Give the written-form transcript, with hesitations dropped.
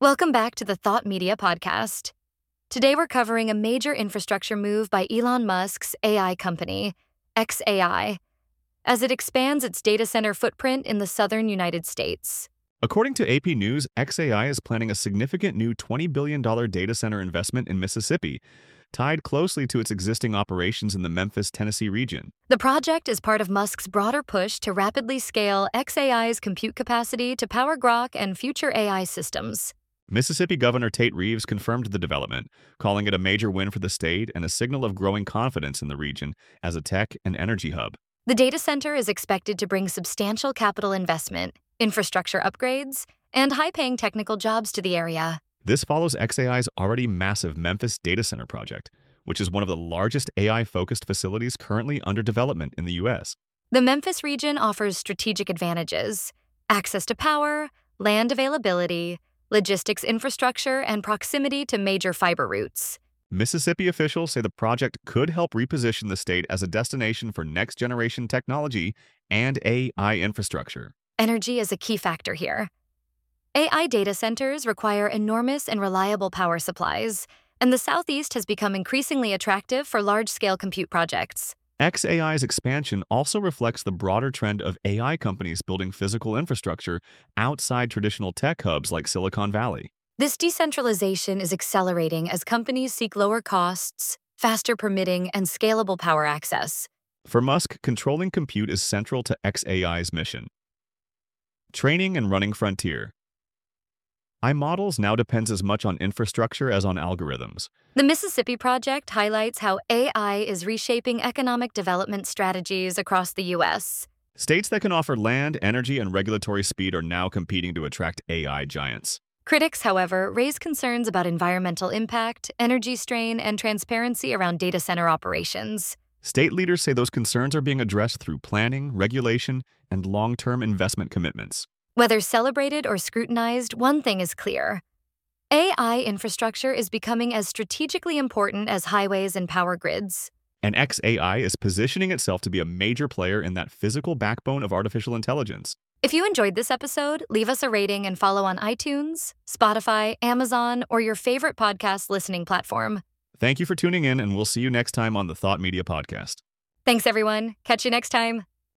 Welcome back to the Thought Media Podcast. Today we're covering a major infrastructure move by Elon Musk's AI company, xAI, as it expands its data center footprint in the southern United States. According to AP News, xAI is planning a significant new $20 billion data center investment in Mississippi, tied closely to its existing operations in the Memphis, Tennessee region. The project is part of Musk's broader push to rapidly scale xAI's compute capacity to power Grok and future AI systems. Mississippi Governor Tate Reeves confirmed the development, calling it a major win for the state and a signal of growing confidence in the region as a tech and energy hub. The data center is expected to bring substantial capital investment, infrastructure upgrades, and high-paying technical jobs to the area. This follows xAI's already massive Memphis data center project, which is one of the largest AI-focused facilities currently under development in the U.S. The Memphis region offers strategic advantages: access to power, land availability, logistics infrastructure, and proximity to major fiber routes. Mississippi officials say the project could help reposition the state as a destination for next-generation technology and AI infrastructure. Energy is a key factor here. AI data centers require enormous and reliable power supplies, and the Southeast has become increasingly attractive for large-scale compute projects. xAI's expansion also reflects the broader trend of AI companies building physical infrastructure outside traditional tech hubs like Silicon Valley. This decentralization is accelerating as companies seek lower costs, faster permitting, and scalable power access. For Musk, controlling compute is central to xAI's mission. Training and running Frontier. iModels now depends as much on infrastructure as on algorithms. The Mississippi Project highlights how AI is reshaping economic development strategies across the U.S. States that can offer land, energy, and regulatory speed are now competing to attract AI giants. Critics, however, raise concerns about environmental impact, energy strain, and transparency around data center operations. State leaders say those concerns are being addressed through planning, regulation, and long-term investment commitments. Whether celebrated or scrutinized, one thing is clear: AI infrastructure is becoming as strategically important as highways and power grids. And xAI is positioning itself to be a major player in that physical backbone of artificial intelligence. If you enjoyed this episode, leave us a rating and follow on iTunes, Spotify, Amazon, or your favorite podcast listening platform. Thank you for tuning in, and we'll see you next time on the Thought Media Podcast. Thanks, everyone. Catch you next time.